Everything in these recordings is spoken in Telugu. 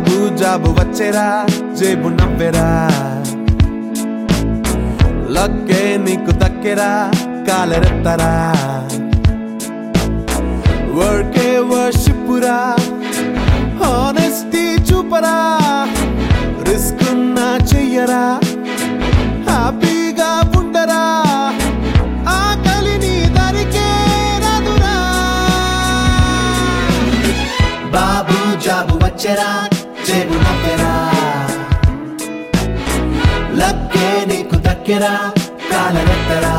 బాబు జాబు వచ్చేరా జేబు నవ్వెరా లక్కే నీకు దక్కెరా కాలరెత్తరా వర్కే వర్షిప్పురా హానెస్టీ చూపరా రిస్క్ నా చెయ్యరా హ్యాపీగా ఉండరా ఆకలిని దరికే రాదురా బాబు జాబు వచ్చేరా జేబు నవ్వెరా లక్కే నీకు దక్కెరా కాలరెత్తరా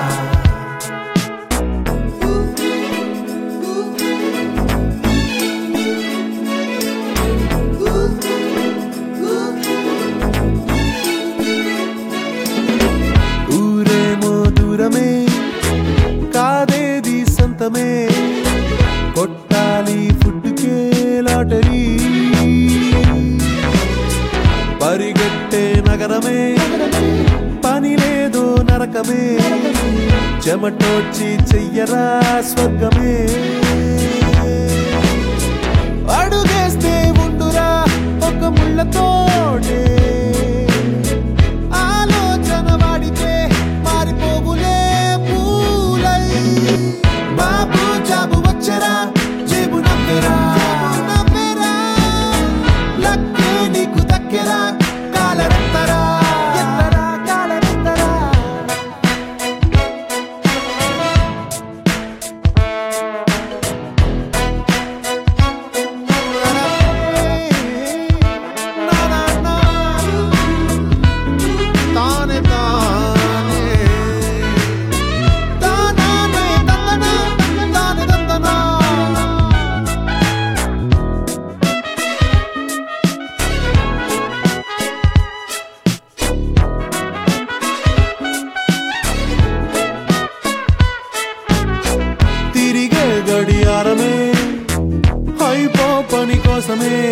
ఊరేమో దూరమే కాదేది సొంతమే కొట్టాలి ఫుడ్కే లాటరీ పరిగెట్టే నగరమే పని లేదో నరకమే చెమటోడ్చి చెయ్యరా స్వర్గమే అడుగేస్తే ఉండురా ఒక ముళ్ళతోటే ఆలోచన వాడితే మారిపోగులే పూలై బాబు జాబు వచ్చేరా జేబు నవ్వెరా లక్కే నీకు దక్కెరా కాలరెత్తరా తిరిగే గడియారమే అయిపో పని కోసమే